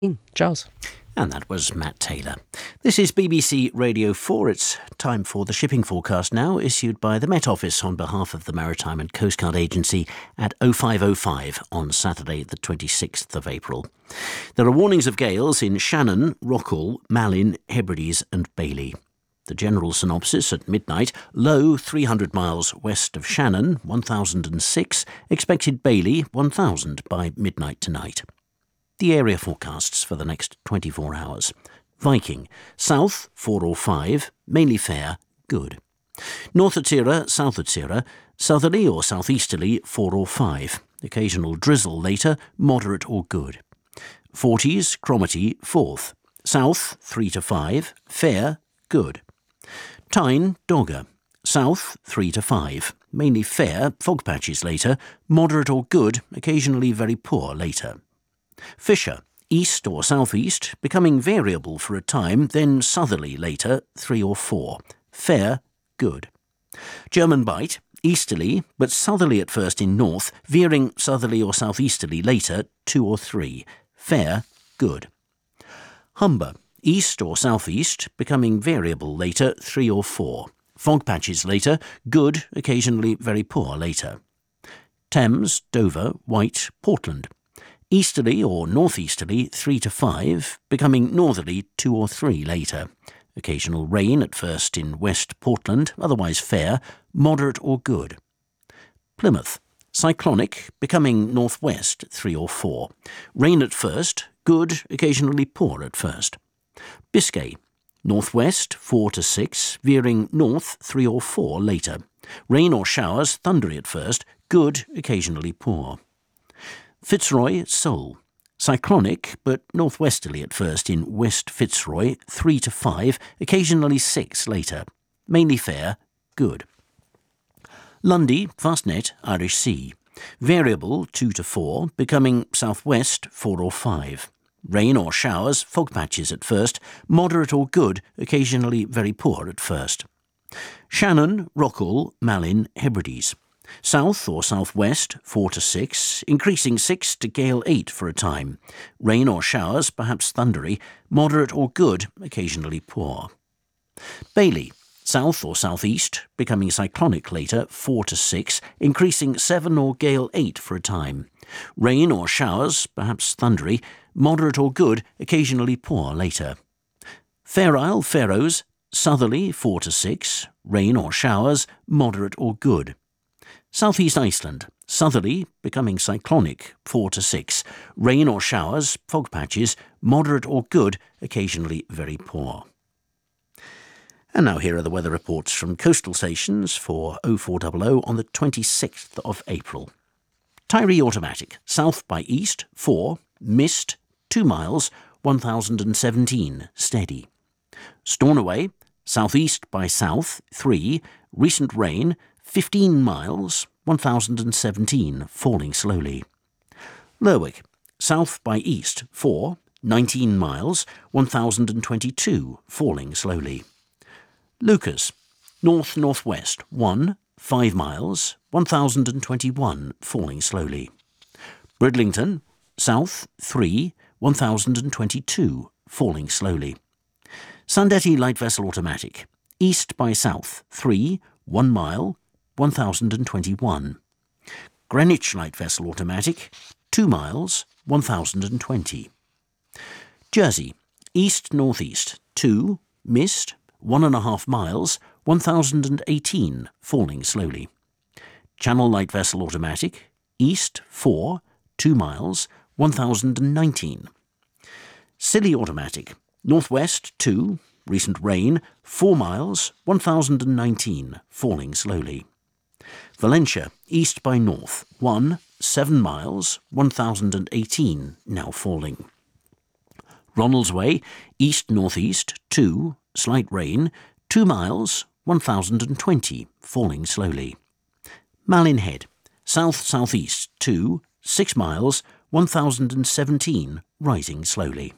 Charles. And that was Matt Taylor. This is BBC Radio 4. It's time for the shipping forecast now, issued by the Met Office on behalf of the Maritime and Coast Guard Agency at 05:05 on Saturday, the 26th of April. There are warnings of gales in Shannon, Rockall, Malin, Hebrides and Bailey. The general synopsis at midnight: low 300 miles west of Shannon, 1006, expected Bailey 1000 by midnight tonight. The area forecasts for the next 24 hours. Viking, south 4 or 5, mainly fair, good. North Atira, south Atira, southerly or southeasterly 4 or 5. Occasional drizzle later, moderate or good. Forties, Cromarty, 4th. South 3 to 5, fair, good. Tyne, Dogger, south 3 to 5, mainly fair, fog patches later, moderate or good, occasionally very poor later. Fisher, east or southeast, becoming variable for a time, then southerly later, 3 or 4. Fair, good. German Bight, easterly, but southerly at first in north, veering southerly or southeasterly later, 2 or 3. Fair, good. Humber, east or southeast, becoming variable later, 3 or 4. Fog patches later, good, occasionally very poor later. Thames, Dover, White, Portland. Easterly or northeasterly 3 to 5, becoming northerly 2 or 3 later. Occasional rain at first in West Portland, otherwise fair, moderate or good. Plymouth, cyclonic, becoming northwest 3 or 4. Rain at first, good, occasionally poor at first. Biscay, northwest 4 to 6, veering north 3 or 4 later. Rain or showers, thundery at first, good, occasionally poor. Fitzroy, Seoul, cyclonic but northwesterly at first in West Fitzroy, 3 to 5, occasionally 6 later. Mainly fair, good. Lundy, Fastnet, Irish Sea, variable 2 to 4, becoming southwest 4 or 5. Rain or showers, fog patches at first, moderate or good, occasionally very poor at first. Shannon, Rockall, Malin, Hebrides. South or southwest 4 to 6, increasing 6 to gale 8 for a time. Rain or showers, perhaps thundery, moderate or good, occasionally poor. Bailey, south or southeast, becoming cyclonic later 4 to 6, increasing 7 or gale 8 for a time. Rain or showers, perhaps thundery, moderate or good, occasionally poor later. Fair Isle, Faroes, southerly 4 to 6, rain or showers, moderate or good. Southeast Iceland, southerly, becoming cyclonic 4 to 6, rain or showers, fog patches, moderate or good, occasionally very poor. And now here are the weather reports from coastal stations for 0400 on the 26th of April. Tiree Automatic, south by east 4, mist 2 miles, 1017, steady. Stornoway, southeast by south 3, recent rain 15 miles, 1017, falling slowly. Lerwick, south by east 4, 19 miles, 1022, falling slowly. Lucas, north-northwest 1, 5 miles, 1021, falling slowly. Bridlington, south 3, 1022, falling slowly. Sandetti Light Vessel Automatic, east by south 3, 1 mile, 1021. Greenwich Light Vessel Automatic, 2 miles, 1020. Jersey, east-northeast 2, mist, 1.5 miles, 1018, falling slowly. Channel Light Vessel Automatic, east 4, 2 miles, 1019. Scilly Automatic, northwest 2, recent rain, 4 miles, 1019, falling slowly. Valentia, east by north, 1, 7 miles, 1018, now falling. Ronaldsway, east-northeast, 2, slight rain, 2 miles, 1020, falling slowly. Malin Head, south-southeast, 2, 6 miles, 1017, rising slowly.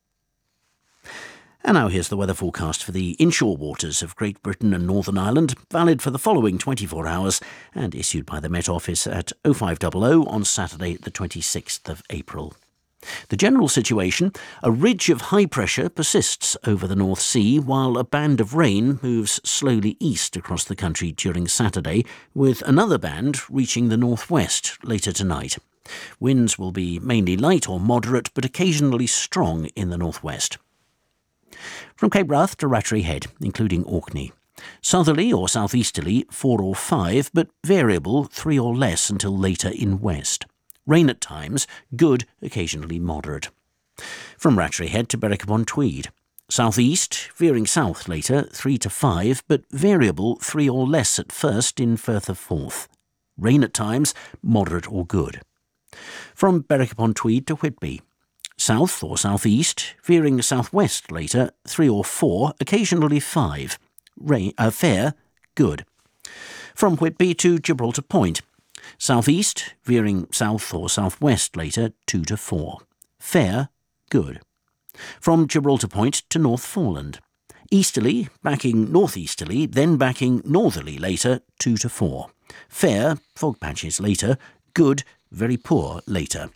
And now here's the weather forecast for the inshore waters of Great Britain and Northern Ireland, valid for the following 24 hours and issued by the Met Office at 0500 on Saturday the 26th of April. The general situation: a ridge of high pressure persists over the North Sea while a band of rain moves slowly east across the country during Saturday, with another band reaching the northwest later tonight. Winds will be mainly light or moderate, but occasionally strong in the northwest. From Cape Wrath to Rattray Head, including Orkney. Southerly or southeasterly 4 or 5, but variable 3 or less until later in west. Rain at times, good, occasionally moderate. From Rattray Head to Berwick upon Tweed. Southeast, veering south later 3 to 5, but variable 3 or less at first in Firth of Forth. Rain at times, moderate or good. From Berwick upon Tweed to Whitby. South or southeast, veering southwest later 3 or 4, occasionally 5. Fair, good. From Whitby to Gibraltar Point. Southeast, veering south or southwest later 2 to 4. Fair, good. From Gibraltar Point to North Foreland. Easterly, backing northeasterly, then backing northerly later 2 to 4. Fair, fog patches later, good, very poor later.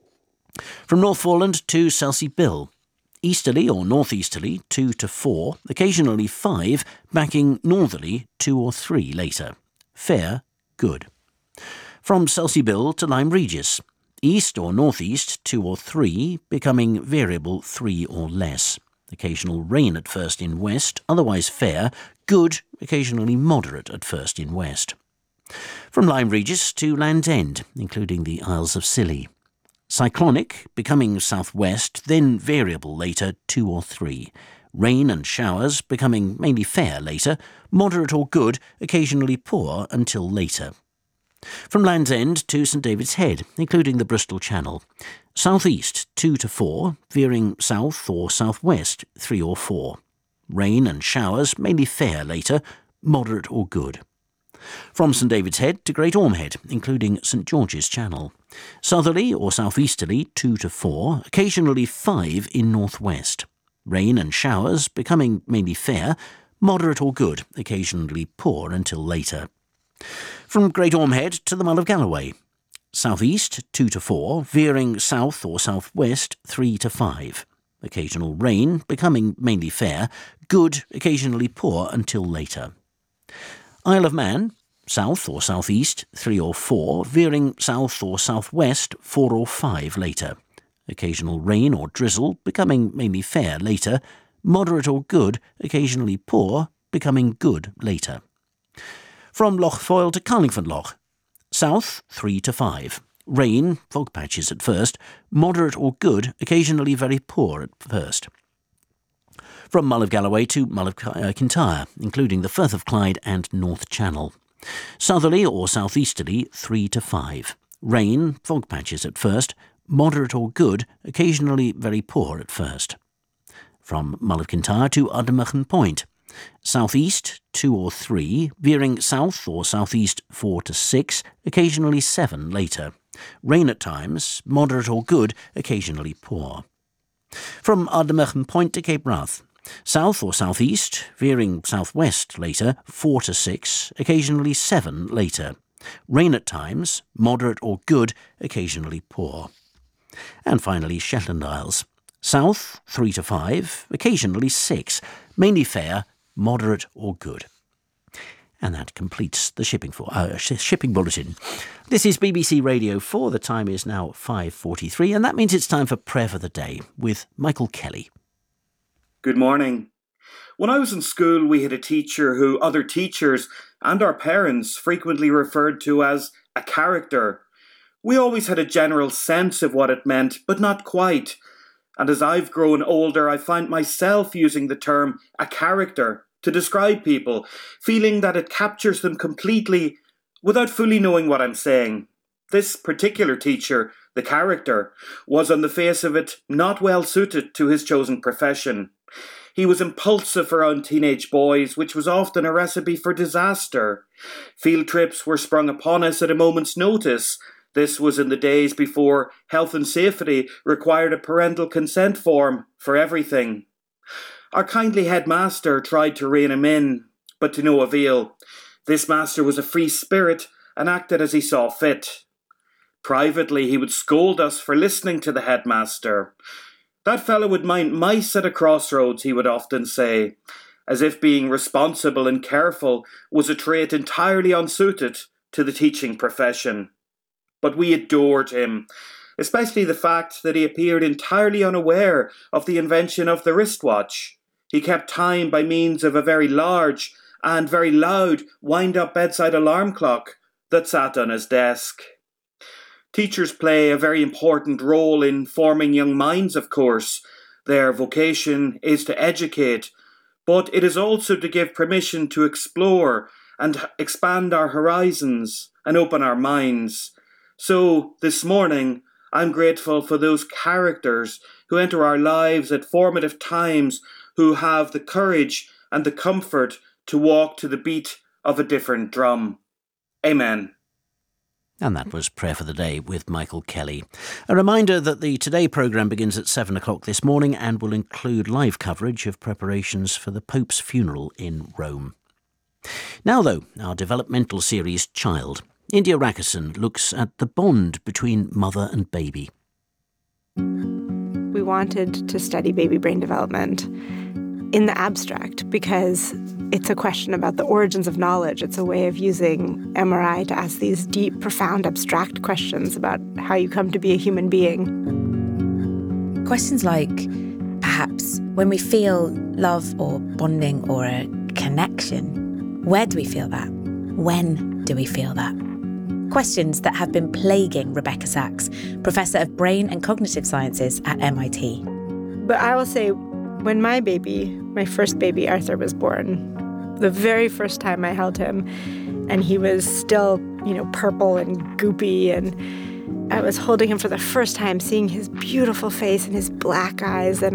From North Foreland to Selsey Bill. Easterly or northeasterly 2 to 4, occasionally 5, backing northerly 2 or 3 later. Fair, good. From Selsey Bill to Lyme Regis. East or northeast 2 or 3, becoming variable 3 or less. Occasional rain at first in west, otherwise fair, good, occasionally moderate at first in west. From Lyme Regis to Land's End, including the Isles of Scilly. Cyclonic, becoming southwest, then variable later 2 or 3. Rain and showers, becoming mainly fair later, moderate or good, occasionally poor until later. From Land's End to St David's Head, including the Bristol Channel. Southeast 2 to 4, veering south or southwest 3 or 4. Rain and showers, mainly fair later, moderate or good. From St David's Head to Great Ormhead, including St George's Channel. Southerly or southeasterly 2 to 4, occasionally 5 in northwest. Rain and showers, becoming mainly fair, moderate or good, occasionally poor until later. From Great Ormhead to the Mull of Galloway. Southeast 2 to 4, veering south or southwest 3 to 5. Occasional rain, becoming mainly fair, good, occasionally poor until later. Isle of Man, south or southeast 3 or 4, veering south or southwest 4 or 5 later. Occasional rain or drizzle, becoming mainly fair later. Moderate or good, occasionally poor, becoming good later. From Loch Foyle to Carlingford Loch. South 3 to 5. Rain, fog patches at first. Moderate or good, occasionally very poor at first. From Mull of Galloway to Mull of Kintyre, including the Firth of Clyde and North Channel. Southerly or southeasterly 3 to 5. Rain, fog patches at first. Moderate or good, occasionally very poor at first. From Mull of Kintyre to Ardnamurchan Point. Southeast 2 or 3, veering south or southeast 4 to 6, occasionally 7 later. Rain at times, moderate or good, occasionally poor. From Ardnamurchan Point to Cape Wrath. South or southeast, veering southwest later 4 to 6, occasionally 7 later. Rain at times, moderate or good, occasionally poor. And finally Shetland Isles. South 3 to 5, occasionally 6, mainly fair, moderate or good. And that completes the shipping bulletin. This is BBC Radio 4. The time is now 5:43, and that means it's time for Prayer for the Day with Michael Kelly. Good morning. When I was in school, we had a teacher who other teachers and our parents frequently referred to as a character. We always had a general sense of what it meant, but not quite. And as I've grown older, I find myself using the term a character to describe people, feeling that it captures them completely without fully knowing what I'm saying. This particular teacher, the character, was on the face of it not well suited to his chosen profession. He was impulsive around teenage boys, which was often a recipe for disaster. Field trips were sprung upon us at a moment's notice. This was in the days before health and safety required a parental consent form for everything. Our kindly headmaster tried to rein him in, but to no avail. This master was a free spirit and acted as he saw fit. Privately, he would scold us for listening to the headmaster. That fellow would mind mice at a crossroads, he would often say, as if being responsible and careful was a trait entirely unsuited to the teaching profession. But we adored him, especially the fact that he appeared entirely unaware of the invention of the wristwatch. He kept time by means of a very large and very loud wind-up bedside alarm clock that sat on his desk. Teachers play a very important role in forming young minds, of course. Their vocation is to educate, but it is also to give permission to explore and expand our horizons and open our minds. So, this morning, I'm grateful for those characters who enter our lives at formative times, who have the courage and the comfort to walk to the beat of a different drum. Amen. And that was Prayer for the Day with Michael Kelly. A reminder that the Today programme begins at 7 o'clock this morning and will include live coverage of preparations for the Pope's funeral in Rome. Now, though, our developmental series Child. India Rakison looks at the bond between mother and baby. We wanted to study baby brain development in the abstract because it's a question about the origins of knowledge. It's a way of using MRI to ask these deep, profound, abstract questions about how you come to be a human being. Questions like, perhaps, when we feel love or bonding or a connection, where do we feel that? When do we feel that? Questions that have been plaguing Rebecca Sachs, Professor of Brain and Cognitive Sciences at MIT. But I will say, when my first baby, Arthur, was born, the very first time I held him, and he was still, purple and goopy, and I was holding him for the first time, seeing his beautiful face and his black eyes, and